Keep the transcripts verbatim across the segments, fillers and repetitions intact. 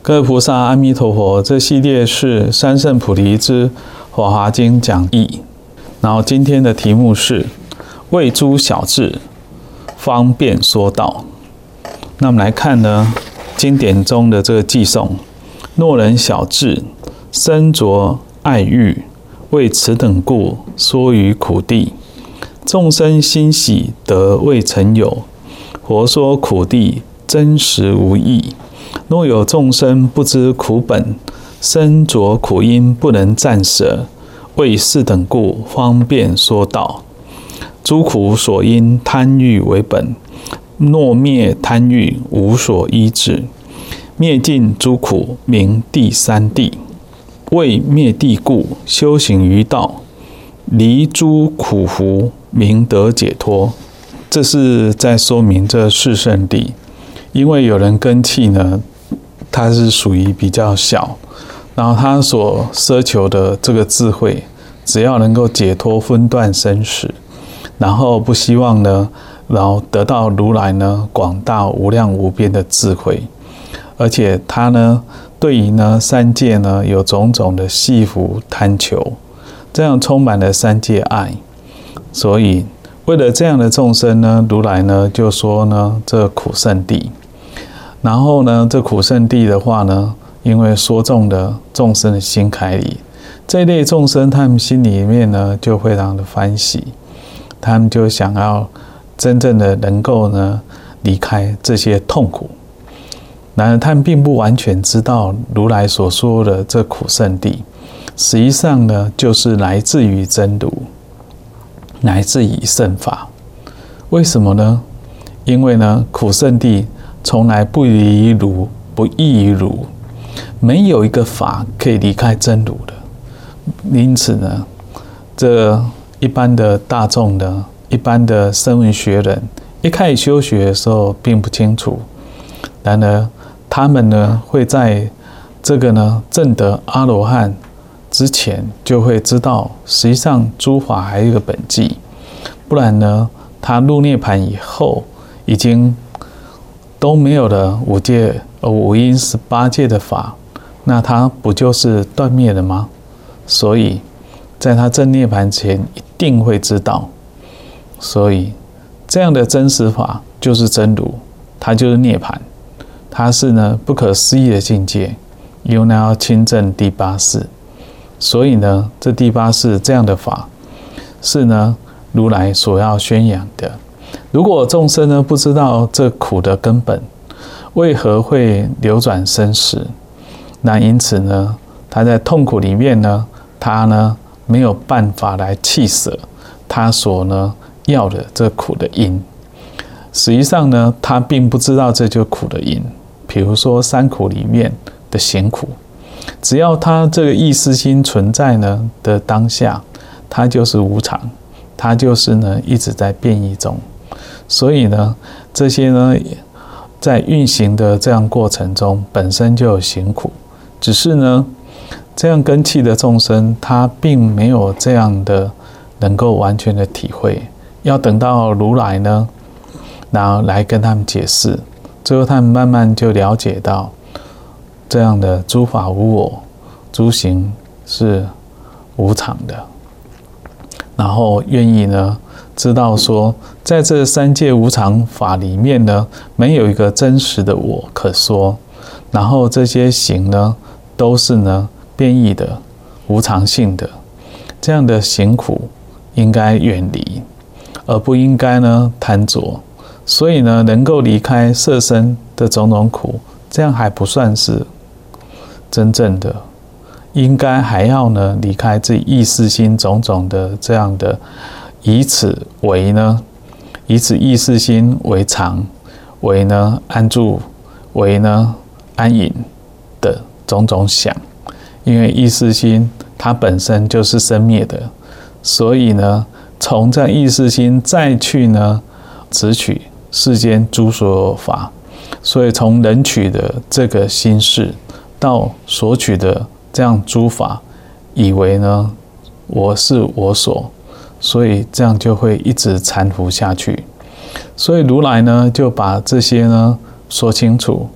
各位菩萨，阿弥陀佛！这系列是三圣菩提之华华经讲义，然后今天的题目是为诸小智方便说道。那我们来看呢，经典中的这个偈颂：若人小智，身着爱欲，为此等故，说于苦地。众生欣喜得未曾有，佛说苦地真实无异。若有众生不知苦本，身着苦因不能暂舍，为是等故方便说道。诸苦所因贪欲为本，若灭贪欲无所依止，灭尽诸苦名第三地。为灭地故，修行于道，离诸苦缚名得解脱。这是在说明这四圣谛。因为有人根器呢，它是属于比较小，然后他所奢求的这个智慧，只要能够解脱分段生死，然后不希望呢，然后得到如来呢广大无量无边的智慧，而且他呢对于呢三界呢有种种的系缚贪求，这样充满了三界爱，所以为了这样的众生呢，如来呢就说呢这苦圣谛。然后呢，这苦圣谛的话呢，因为说中了众生的心坎里，这一类众生他们心里面呢就非常的欢喜，他们就想要真正的能够呢离开这些痛苦。然而他们并不完全知道如来所说的这苦圣谛，实际上呢就是来自于真如，来自于圣法。为什么呢？因为呢苦圣谛从来不离于如，不异于如，没有一个法可以离开真如的。因此呢，这一般的大众呢，一般的声闻学人，一开始修学的时候并不清楚，然而他们呢，会在这个呢证得阿罗汉之前，就会知道，实际上诸法还有一个本际，不然呢，他入涅槃以后，已经都没有了五界、五因十八界的法，那它不就是断灭了吗？所以，在他证涅槃前，一定会知道。所以，这样的真实法就是真如，它就是涅槃，它是呢不可思议的境界，因为要亲证第八世。所以呢，这第八世这样的法，是呢如来所要宣扬的。如果众生呢不知道这苦的根本，为何会流转生死？那因此呢，他在痛苦里面呢，他呢没有办法来弃舍他所呢要的这苦的因。实际上呢，他并不知道这就是苦的因。比如说三苦里面的行苦，只要他这个意识心存在呢的当下，它就是无常，它就是呢一直在变异中。所以呢，这些呢，在运行的这样过程中，本身就有行苦，只是呢，这样根器的众生，他并没有这样的能够完全的体会，要等到如来呢，然后来跟他们解释，最后他们慢慢就了解到，这样的诸法无我，诸行是无常的，然后愿意呢，知道说，在这三界无常法里面呢，没有一个真实的我可说，然后这些行呢，都是呢变异的、无常性的，这样的行苦应该远离，而不应该呢贪着。所以呢，能够离开色身的种种苦，这样还不算是真正的，应该还要呢离开这意识心种种的这样的。以此为呢，以此意识心为常，为呢安住，为呢安隐的种种想。因为意识心它本身就是生灭的，所以呢，从这意识心再去呢，执取世间诸所有法。所以从人取的这个心事，到所取的这样诸法，以为呢我是我所。所以这样就会一直缠缚下去。所以如来呢，就把这些呢说清楚，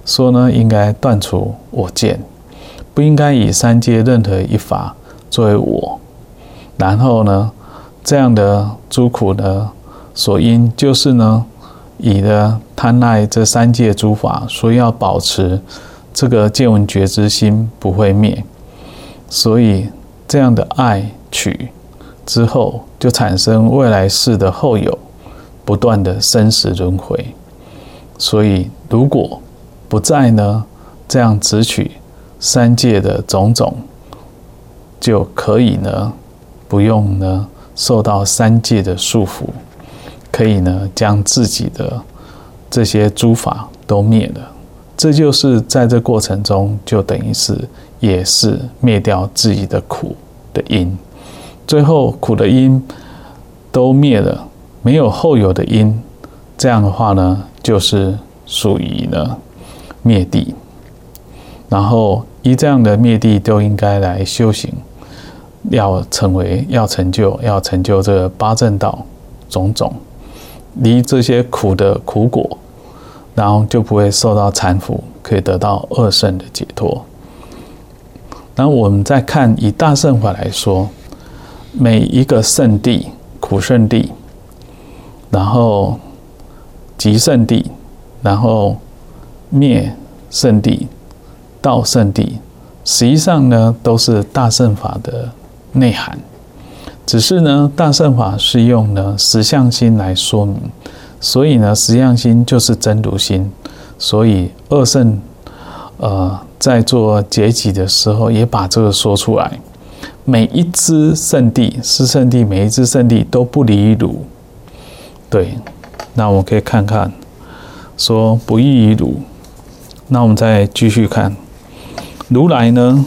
说呢应该断除我见，不应该以三界任何一法作为我。然后呢，这样的诸苦呢，所因就是呢，以呢贪爱这三界诸法，所以要保持这个见闻觉知心不会灭。所以这样的爱取之后，就产生未来世的后有不断的生死轮回。所以如果不再呢这样执取三界的种种，就可以呢不用呢受到三界的束缚，可以呢将自己的这些诸法都灭了。这就是在这过程中，就等于是也是灭掉自己的苦的因。最后苦的因都灭了，没有后有的因，这样的话呢，就是属于呢灭地。然后依这样的灭地，都应该来修行，要成为要成就要成就这个八正道种种，离这些苦的苦果，然后就不会受到缠缚，可以得到二圣的解脱。然后我们再看以大乘法来说，每一个圣地，苦圣地，然后极圣地，然后灭圣地，道圣地，实际上呢都是大乘法的内涵，只是呢大乘法是用呢实相心来说明，所以呢实相心就是真如心。所以二圣呃在做结集的时候也把这个说出来，每一支圣地是圣地，每一支圣地都不离汝。对，那我们可以看看说不异于汝。那我们再继续看如来呢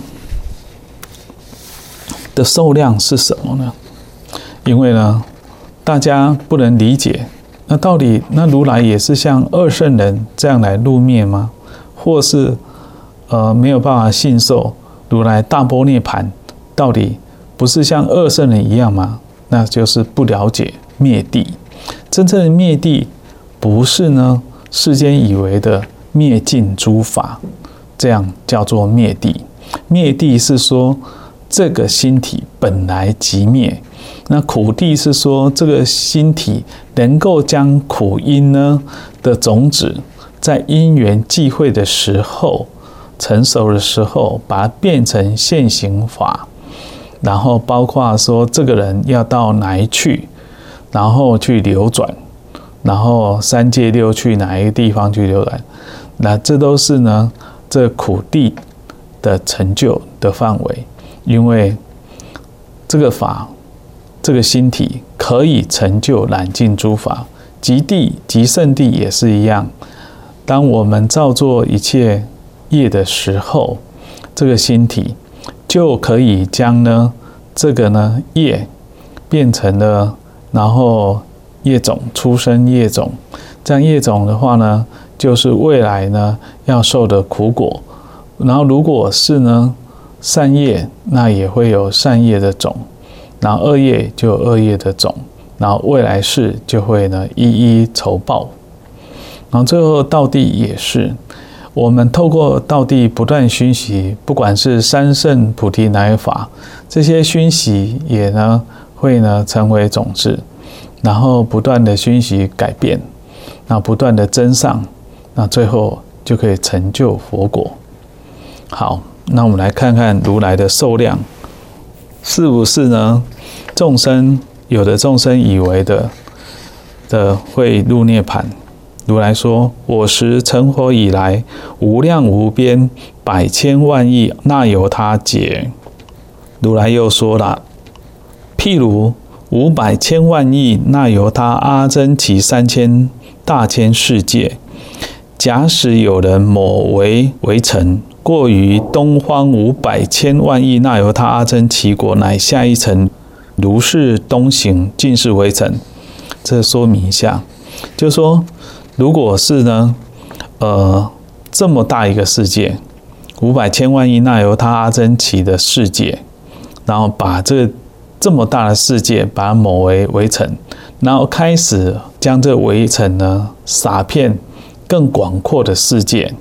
的寿量是什么呢？因为呢大家不能理解，那到底那如来也是像二圣人这样来入灭吗？或是呃没有办法信受如来大般涅盘，到底不是像二圣人一样吗？那就是不了解灭地。真正的灭地不是呢世间以为的灭尽诸法，这样叫做灭地。灭地是说这个心体本来即灭，那苦地是说这个心体能够将苦因呢的种子，在因缘际会的时候，成熟的时候，把它变成现行法，然后包括说这个人要到哪一去，然后去流转，然后三界六趣哪一个地方去流转，那这都是呢这苦地的成就的范围。因为这个法这个心体可以成就染尽诸法，极地极圣地也是一样。当我们造作一切业的时候，这个心体就可以将呢这个呢业变成了，然后业种出生业种，这样业种的话呢，就是未来呢要受的苦果。然后如果是呢善业，那也会有善业的种，然后恶业就有恶业的种，然后未来世就会呢一一酬报。然后最后道地也是，我们透过道地不断熏习，不管是三圣菩提乃法，这些熏习也呢会呢成为种子，然后不断的熏习改变，那不断的增上，那最后就可以成就佛果。好，那我们来看看如来的寿量是不是呢众生有的众生以为的的会入涅盘。如来说，我时成佛以来，无量无边百千万亿那由他劫。如来又说了，譬如五百千万亿那由他阿僧祇三千大千世界，假使有人某为为城，过于东方五百千万亿那由他阿僧祇国，乃下一层，如是东行，尽是为城。这说明一下，就是说，如果是呢，呃，这么大一个世界，五百千万亿那由他阿僧祇的世界，然后把这这么大的世界，把它某为围城，然后开始将这围城呢撒遍更广阔的世界，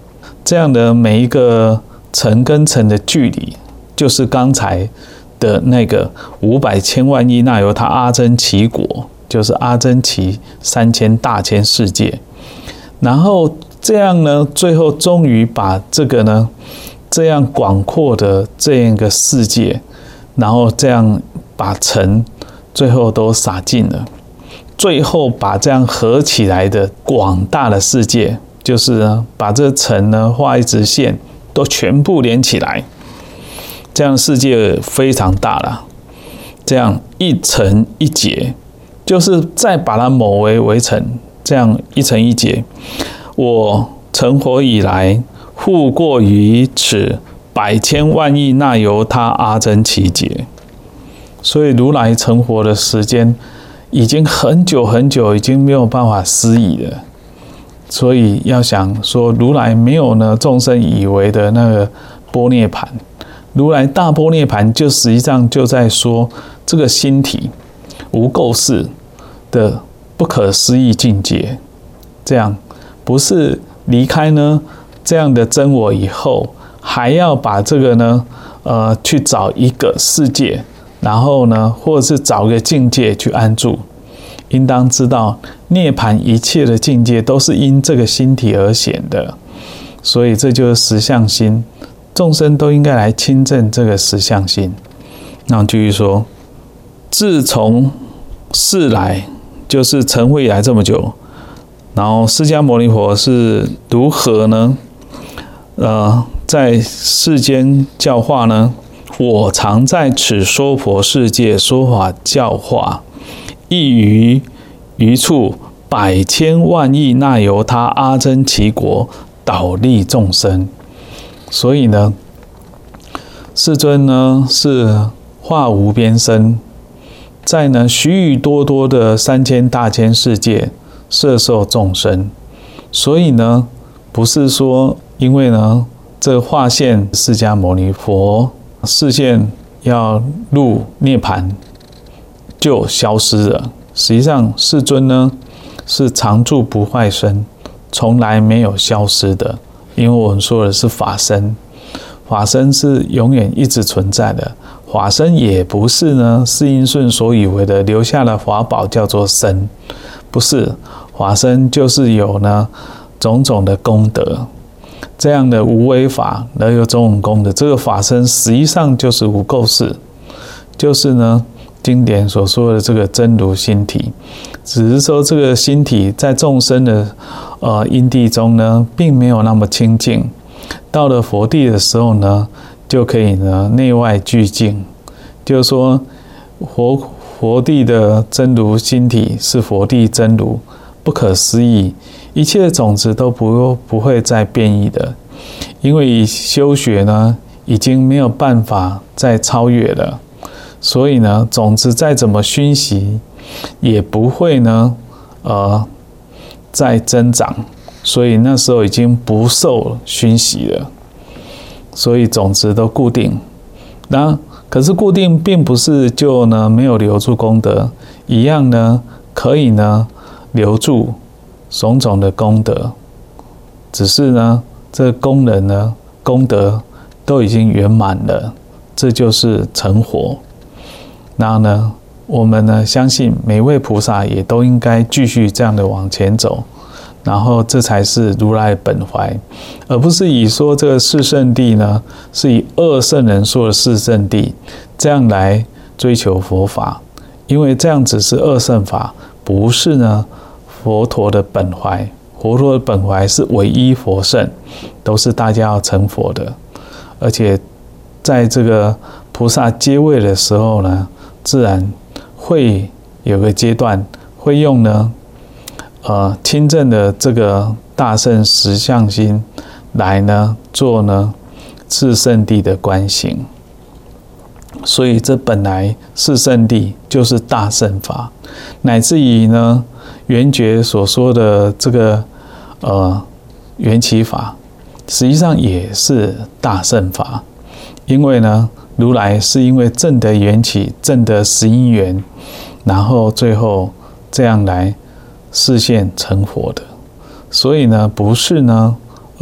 这样的每一个层跟层的距离，就是刚才的那个五百千万亿那由他阿僧祇国，就是阿僧祇三千大千世界。然后这样呢，最后终于把这个呢，这样广阔的这样一个世界，然后这样把尘最后都洒尽了，最后把这样合起来的广大的世界，就是呢，把这尘呢画一直线，都全部连起来。这样世界非常大了，这样一层一节，就是再把它某为为层，这样一层一节。我成佛以来，复过于此百千万亿那由他阿僧祇劫。所以如来成佛的时间已经很久很久，已经没有办法思议了。所以要想说，如来没有呢众生以为的那个般涅盘。如来大般涅盘就实际上就在说这个心体无垢世的不可思议境界，这样不是离开呢这样的真我以后，还要把这个呢呃去找一个世界，然后呢或者是找个境界去安住。应当知道涅槃一切的境界都是因这个心体而显的，所以这就是实相心。众生都应该来亲证这个实相心。那我继续说，自从世来，就是成佛以来这么久，然后释迦牟尼佛是如何呢？呃，在世间教化呢？我常在此娑婆世界说法教化，亦于余处百千万亿那由他阿僧祇国导利众生。所以呢，世尊呢是化无边身，在呢许许多多的三千大千世界摄受众生。所以呢，不是说因为呢这化现释迦牟尼佛示现要入涅槃就消失了。实际上世尊呢是常住不坏身，从来没有消失的。因为我们说的是法身，法身是永远一直存在的。法身也不是呢释应顺所以为的留下了法宝叫做身，不是。法身就是有呢种种的功德，这样的无为法而有种种功德。这个法身实际上就是无垢世，就是呢经典所说的这个真如心体。只是说这个心体在众生的呃因地中呢，并没有那么清净。到了佛地的时候呢，就可以呢内外俱净。就是说，佛佛地的真如心体是佛地真如，不可思议，一切的种子都不不会再变异的。因为修学呢，已经没有办法再超越了。所以呢，种子再怎么熏习，也不会呢，呃，再增长。所以那时候已经不受熏习了。所以种子都固定。那可是固定并不是就呢没有留住功德，一样呢可以呢留住种种的功德，只是呢这功能呢功德都已经圆满了，这就是成佛。然后呢，我们呢相信每位菩萨也都应该继续这样的往前走，然后这才是如来本怀，而不是以说这个四圣谛呢是以二圣人说的四圣谛这样来追求佛法，因为这样只是二圣法，不是呢佛陀的本怀。佛陀的本怀是唯一佛圣，都是大家要成佛的。而且在这个菩萨阶位的时候呢，自然会有个阶段会用呢呃亲证的这个大圣实相心来呢做呢四圣谛的观行。所以这本来四圣谛就是大圣法，乃至于呢圆觉所说的这个呃缘起法，实际上也是大圣法。因为呢如来是因为证得缘起，证得十因缘，然后最后这样来示现成佛的。所以呢不是呢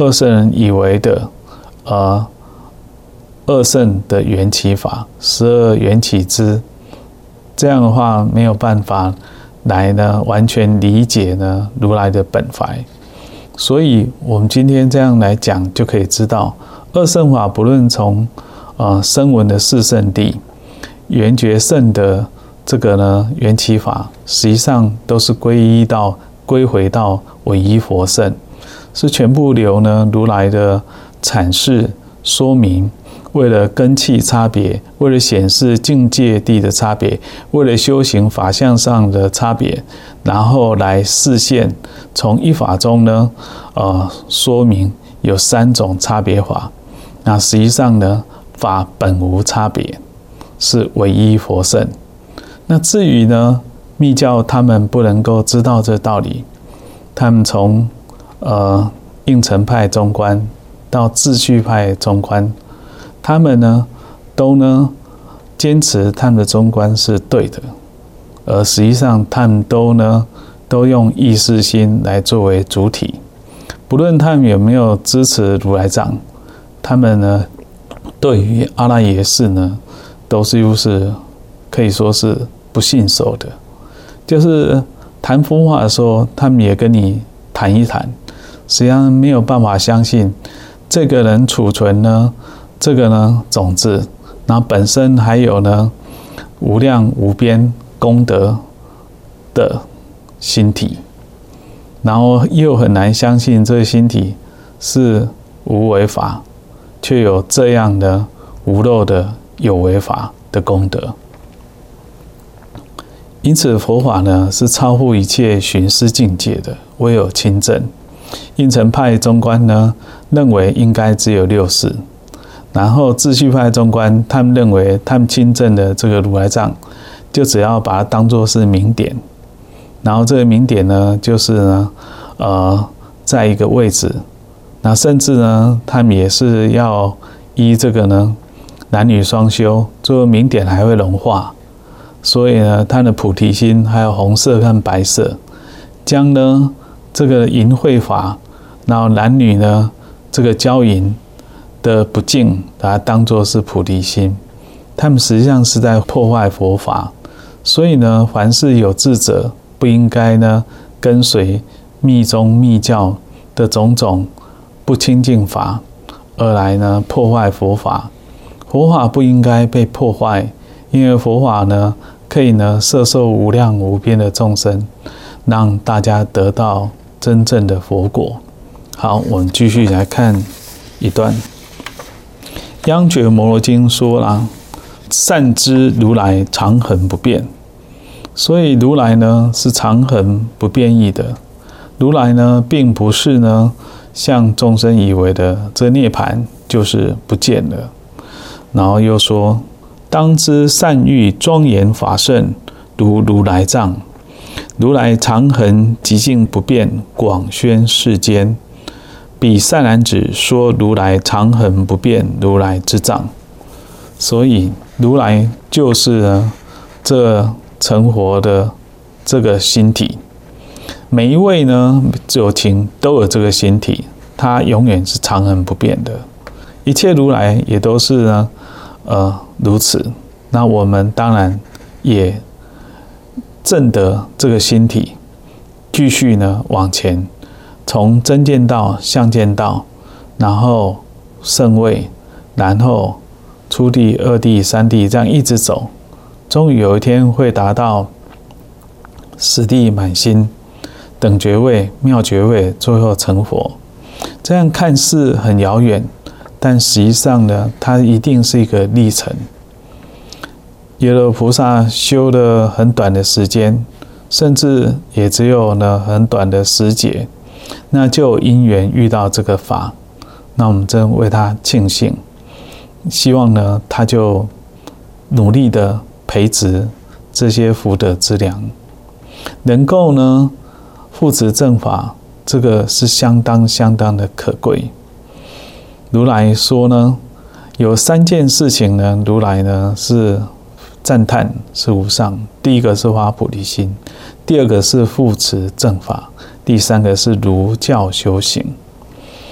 二圣人以为的呃二圣的缘起法，十二缘起支，这样的话没有办法来呢完全理解呢如来的本怀。所以我们今天这样来讲，就可以知道二圣法不论从呃声闻的四圣谛、缘觉圣的这个呢缘起法，实际上都是归依到归回到唯一佛圣，是全部由呢如来的阐释说明，为了根器差别，为了显示境界地的差别，为了修行法相上的差别，然后来示现从一法中呢呃说明有三种差别法。那实际上呢法本无差别，是唯一佛圣。那至于呢密教他们不能够知道这道理，他们从呃应成派中观到秩序派中观，他们呢都呢坚持他们的中观是对的，而实际上他们都呢都用意识心来作为主体，不论他们有没有支持如来藏，他们呢对于阿赖耶识呢都是又是可以说是不信受的。就是谈佛法的时候，他们也跟你谈一谈，实际上没有办法相信这个人储存呢这个呢种子，然后本身还有呢无量无边功德的心体，然后又很难相信这个心体是无为法，却有这样的无漏的有为法的功德。因此佛法呢是超乎一切寻思境界的，唯有亲证。应成派中观呢认为应该只有六识，然后秩序派中观他们认为他们亲证的这个如来藏就只要把它当作是明点，然后这个明点呢就是呢呃在一个位置，那甚至呢他们也是要依这个呢男女双修，最后明点还会融化，所以呢他的菩提心还有红色和白色，将呢这个淫秽法，然后男女呢这个交淫的不净，把它当作是菩提心，他们实际上是在破坏佛法。所以呢凡是有志者不应该呢跟随密宗密教的种种不清净法而来呢破坏佛法。佛法不应该被破坏，因为佛法呢可以呢摄受无量无边的众生，让大家得到真正的佛果。好，我们继续来看一段。央觉摩罗经说了，善知如来常恒不变，所以如来呢是常恒不变异的。如来呢并不是呢像众生以为的这涅槃就是不见了。然后又说，当知善欲庄严法圣，如如来藏。如来常恒寂静不变，广宣世间。彼善男子说如来常恒不变，如来之藏。所以如来就是呢这成活的这个心体，每一位呢有情都有这个心体，它永远是常恒不变的。一切如来也都是呢呃如此。那我们当然也证得这个心体，继续呢往前，从真见道、相见道，然后圣位，然后初地、二地、三地，这样一直走，终于有一天会达到十地满心、等觉位、妙觉位，最后成佛。这样看似很遥远，但实际上呢，它一定是一个历程。耶勒菩萨修了很短的时间，甚至也只有呢很短的时节，那就有因缘遇到这个法，那我们真为他庆幸，希望呢他就努力的培植这些福德之粮，能够呢护持正法，这个是相当相当的可贵。如来说呢，有三件事情呢，如来呢是赞叹是无上。第一个是发菩提心，第二个是护持正法，第三个是如教修行。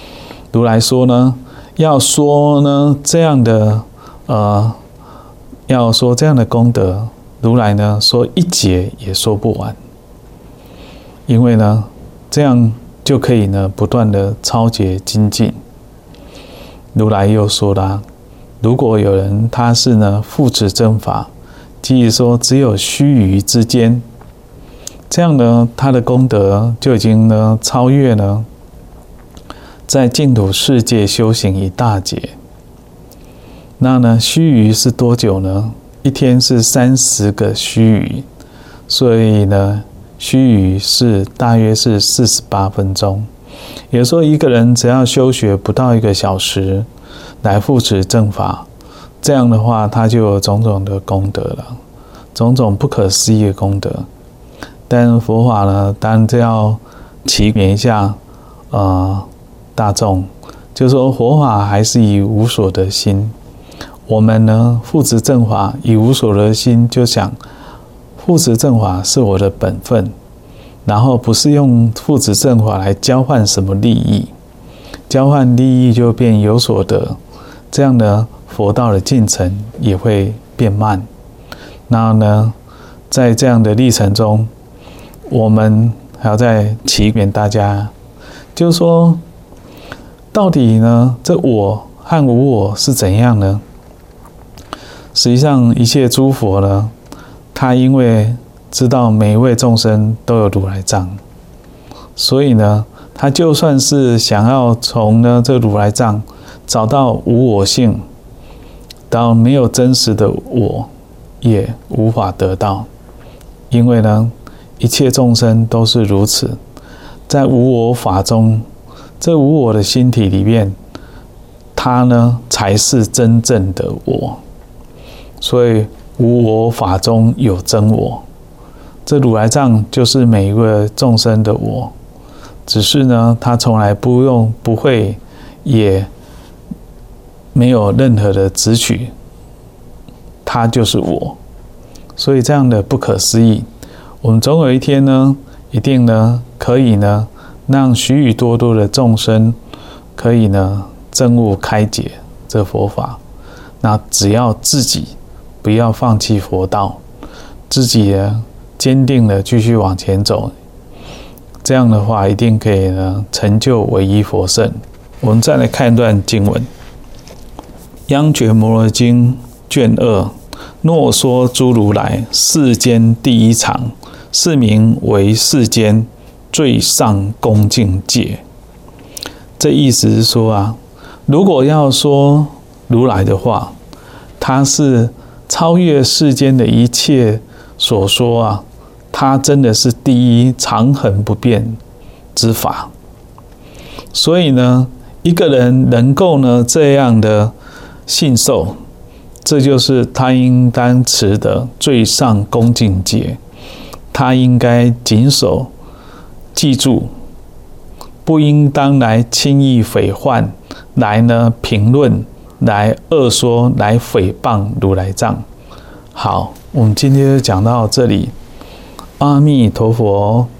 如来说呢，要说呢这样的呃，要说这样的功德，如来呢说一劫也说不完，因为呢这样就可以呢不断的超节精进。如来又说啦，如果有人他是呢复持正法，即是说只有须臾之间，这样呢他的功德就已经呢超越呢在净土世界修行一大劫。那呢须臾是多久呢？一天是三十个须臾，所以呢须臾是大约是四十八分钟。也就是说，一个人只要修学不到一个小时来复持正法，这样的话他就有种种的功德了，种种不可思议的功德。但佛法呢，当然这要启勉一下呃大众，就是说佛法还是以无所得心。我们呢复持正法以无所得心，就想复持正法是我的本分，然后不是用复持正法来交换什么利益，交换利益就变有所得，这样呢佛道的进程也会变慢。然后呢在这样的历程中，我们还要再启勉大家，就是说到底呢这我和无我是怎样呢？实际上一切诸佛呢，他因为知道每一位众生都有如来藏，所以呢他就算是想要从呢这如来藏找到无我性，到没有真实的我，也无法得到。因为呢一切众生都是如此，在无我法中，这无我的心体里面，它呢才是真正的我。所以无我法中有真我，这如来藏就是每一个众生的我，只是呢他从来不用不会也没有任何的执取，他就是我。所以这样的不可思议，我们总有一天呢一定呢可以呢让许许多多的众生可以呢证悟开解这佛法。那只要自己不要放弃佛道，自己呢坚定的继续往前走，这样的话一定可以呢成就唯一佛圣。我们再来看一段经文：央觉摩罗经卷二，若说诸如来世间第一常，是名为世间最上恭敬戒。这意思是说啊，如果要说如来的话，他是超越世间的一切所说啊，他真的是第一常恒不变之法。所以呢，一个人能够呢这样的信受，这就是他应当持的最上恭敬戒。他应该谨守记住，不应当来轻易毁谤，来呢评论，来恶说，来诽谤如来藏。好，我们今天就讲到这里。阿弥陀佛。